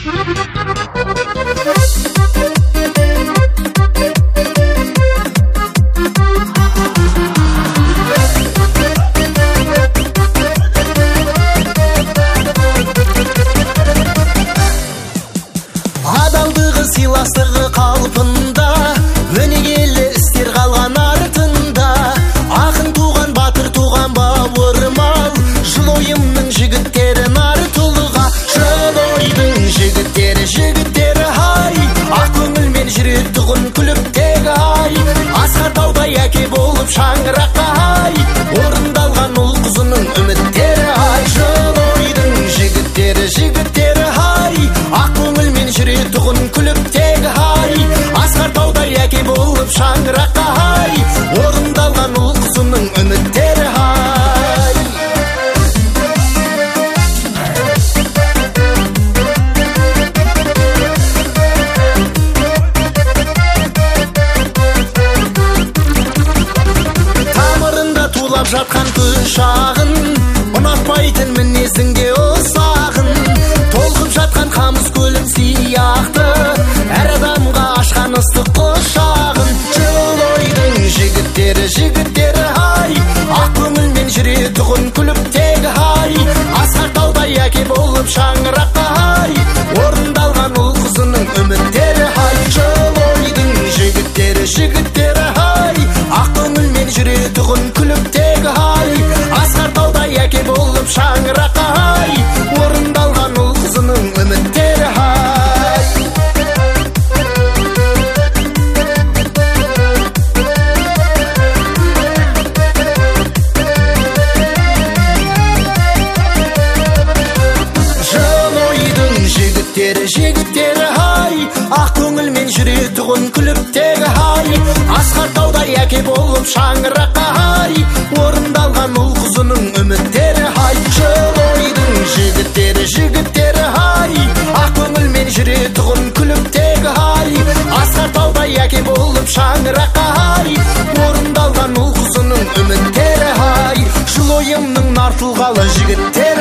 Адалдығы сыйластығы қалпында, өнегелі істер қалған артында. Ақын туған, батыр туған бауырмал, жыл ойымның жігіттері нар тұлға. Жыл ойдың жігіттері хай, ақ көңілмен жүрек тұғын күліп тегі ай. Асқар таудай әке болып шаңыраққа ай, орындалған ұл қызының үміттері ай. Жыл ойдың жігіттері хай, ақ көңілмен жүрек тұғын күліп тегі ай. Асқар таудай әке болып шаңыраққа ай, орындалған ұл қызының үміттері ай. Тамырында тулап жатқан күшағын, ұнатпайтын мінезіңде ұсағын. Толқып жатқан қамыс көлім сияқты, әр адамға ашқан ыстық құшағын. Жыл ойдың жігіттері ай, ақ көңілмен жүре тұғын күліп тегі ай. Асқар таудай әке болып шаңыраққа ай, орындалған ұл қызының үміттері ай. Жыл ойдың жігіттері ай, ақ көңілмен жүре тұғын күліп тегі ай. Асқар таудай әке болып шаңыраққа ай, орындалған ұл қызының үміттері ай. Жыл ойдың жігіттері ай, ақ көңілмен жүре тұғын күліп тегі ай. Асқар таудай әке болып шаңыраққа ай, орындалған ұл қызының үміттері ай. Жыл ойдың жігіттері ай, ақ көңілмен жүре тұғын күліп тегі ай. Асқар таудай әке болып шаңыраққа ай, орындалған ұл қызының үміттері ай. Жыл ойымның нар тұлғалы жігіттері